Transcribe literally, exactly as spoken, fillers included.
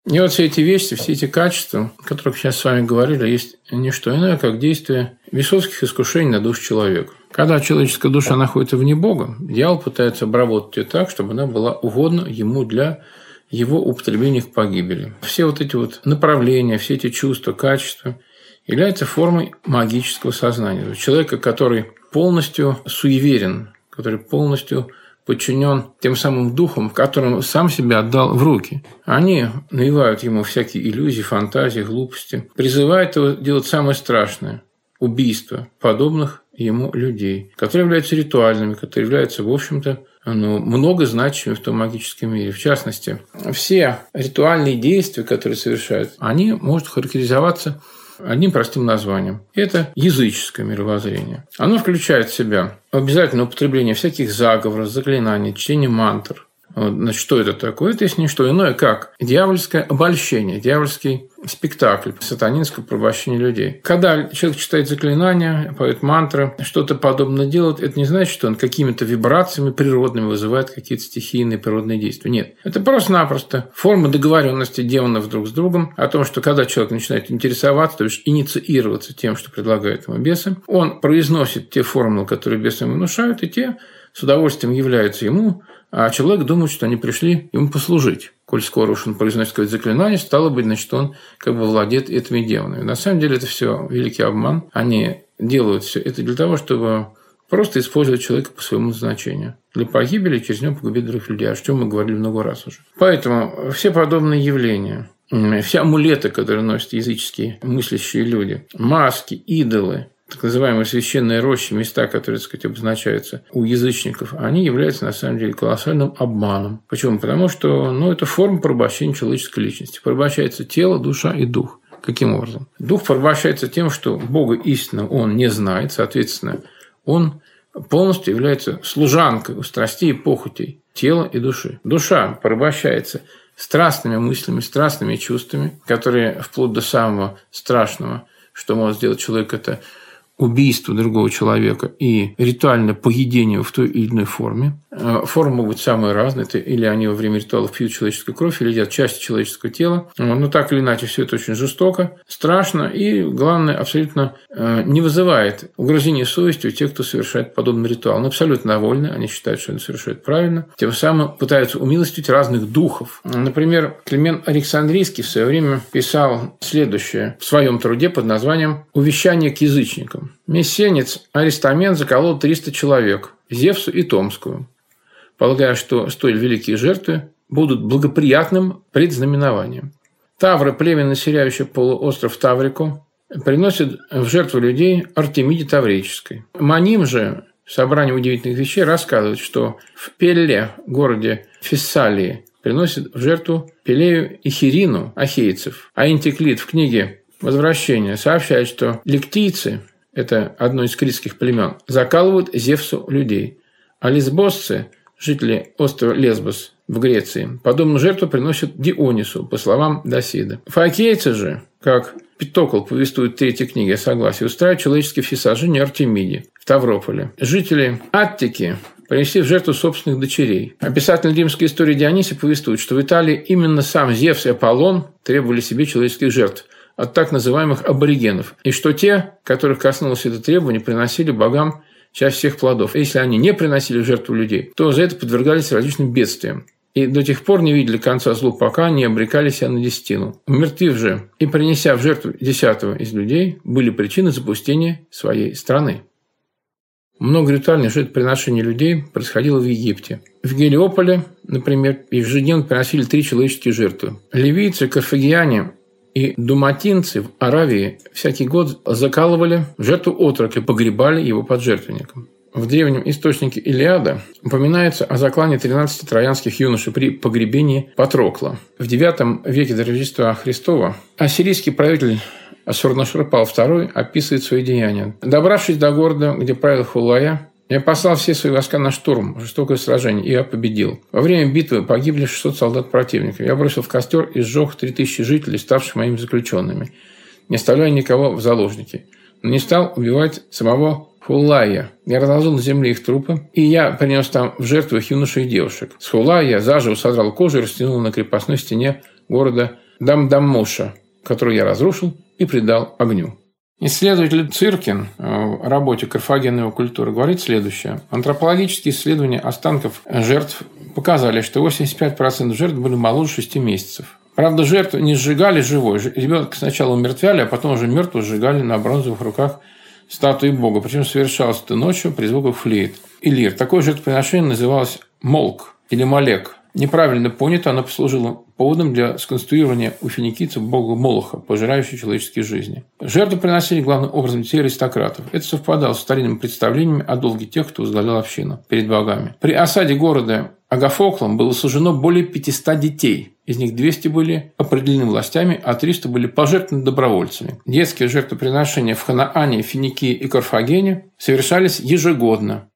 И вот все эти вещи, все эти качества, о которых сейчас с вами говорили, есть не что иное, как действие бесовских искушений на душу человека. Когда человеческая душа находится вне Бога, дьявол пытается обработать ее так, чтобы она была угодна ему для его употребления к погибели. Все вот эти вот направления, все эти чувства, качества являются формой магического сознания. Человека, который полностью суеверен, который полностью подчинен тем самым духом, которым сам себя отдал в руки. Они навевают ему всякие иллюзии, фантазии, глупости, призывают его делать самое страшное – убийство подобных ему людей, которые являются ритуальными, которые являются, в общем-то, ну, многозначимыми в том магическом мире. В частности, все ритуальные действия, которые совершают, они могут характеризоваться одним простым названием. Это языческое мировоззрение. Оно включает в себя обязательное употребление всяких заговоров, заклинаний, чтение мантр. Вот, значит, что это такое? Это есть не что иное, как дьявольское обольщение, дьявольский спектакль, сатанинское порабощение людей. Когда человек читает заклинания, поет мантры, что-то подобное делает, это не значит, что он какими-то вибрациями природными вызывает какие-то стихийные природные действия. Нет. Это просто-напросто форма договоренности демонов друг с другом о том, что когда человек начинает интересоваться, то есть инициироваться тем, что предлагают ему бесы, он произносит те формулы, которые бесы ему внушают, и те с удовольствием являются ему, а человек думает, что они пришли ему послужить. Коль скоро уж он произносит какое-то заклинание, стало быть, значит, он как бы владеет этими демонами. На самом деле это все великий обман. Они делают все это для того, чтобы просто использовать человека по своему назначению. Для погибели, через него погубить других людей, о чем мы говорили много раз уже. Поэтому все подобные явления, все амулеты, которые носят языческие мыслящие люди, маски, идолы, так называемые священные рощи, места, которые, так сказать, обозначаются у язычников, они являются, на самом деле, колоссальным обманом. Почему? Потому что ну, это форма порабощения человеческой личности. Порабощается тело, душа и дух. Каким образом? Дух порабощается тем, что Бога истинно он не знает, соответственно, он полностью является служанкой у страстей и похотей тела и души. Душа порабощается страстными мыслями, страстными чувствами, которые вплоть до самого страшного, что может сделать человек, это убийство другого человека и ритуальное поедение в той или иной форме. Формы могут быть самые разные. Это или они во время ритуалов пьют человеческую кровь, или едят части человеческого тела. Но так или иначе все это очень жестоко, страшно и, главное, абсолютно не вызывает угрызения совести у тех, кто совершает подобный ритуал. Но абсолютно довольны, они считают, что они совершают правильно. Тем самым пытаются умилостивить разных духов. Например, Климент Александрийский в свое время писал следующее в своем труде под названием «Увещание к язычникам». Мессенец Аристамен заколол триста человек, Зевсу и Томскую, полагая, что столь великие жертвы будут благоприятным предзнаменованием. Тавры, племя, населяющее полуостров Таврику, приносят в жертву людей Артемиде Таврической. Маним же, собрание удивительных вещей, рассказывает, что в Пелле, городе Фессалии, приносят в жертву Пелею и Хирину, ахейцев. А Антиклит в книге «Возвращение» сообщает, что ликтийцы, это одно из критских племен, закалывают Зевсу людей. А лесбосцы, жители острова Лесбос в Греции, подобную жертву приносят Дионису, по словам Досида. Фокейцы же, как Питокл повествует в третьей книге о согласии, устраивают человеческие всесожжения Артемиде в Таврополе. Жители Аттики принесли в жертву собственных дочерей. А писатель римской истории Дионисий повествует, что в Италии именно сам Зевс и Аполлон требовали себе человеческих жертв от так называемых аборигенов, и что те, которых коснулось это требование, приносили богам часть всех плодов. А если они не приносили в жертву людей, то за это подвергались различным бедствиям. И до тех пор не видели конца злу, пока не обрекали себя на десятину. Умертвив же и принеся в жертву десятого из людей, были причины запустения своей страны. Много ритуальных жертвоприношений людей происходило в Египте. В Гелиополе, например, ежедневно приносили три человеческие жертвы. Ливийцы, карфагеняне и думатинцы в Аравии всякий год закалывали в жертву отрока и погребали его под жертвенником. В древнем источнике Илиада упоминается о заклании тринадцати троянских юношей при погребении Патрокла. В девятом веке до Рождества Христова ассирийский правитель Ассурнаширпал второй описывает свои деяния. «Добравшись до города, где правил Хулая, я послал все свои войска на штурм, жестокое сражение, и я победил. Во время битвы погибли шестьсот солдат противника. Я бросил в костер и сжег три тысячи жителей, ставших моими заключенными, не оставляя никого в заложники. Но не стал убивать самого Хулая. Я разложил на земле их трупы, и я принес там в жертву их юношей и девушек. С Хулая я заживо содрал кожу и растянул на крепостной стене города Дамдаммуша, который я разрушил и предал огню. Исследователь Циркин в работе «Карфагенова культура» говорит следующее. Антропологические исследования останков жертв показали, что восемьдесят пять процентов жертв были моложе шести месяцев. Правда, жертву не сжигали живой. Ребенка сначала умертвяли, а потом уже мертвого сжигали на бронзовых руках статуи Бога. Причем совершалось это ночью при звуках флейт и лир. Такое жертвоприношение называлось молк или молек. Неправильно понято, оно послужило поводом для сконструирования у финикийцев бога Молоха, пожирающего человеческие жизни. Жертву приносили главным образом детей аристократов. Это совпадало с старинными представлениями о долге тех, кто возглавлял общину перед богами. При осаде города Агафоклом было сожжено более пятисот детей. Из них двести были определены властями, а триста были пожертвованы добровольцами. Детские жертвоприношения в Ханаане, Финикии и Карфагене совершались ежегодно.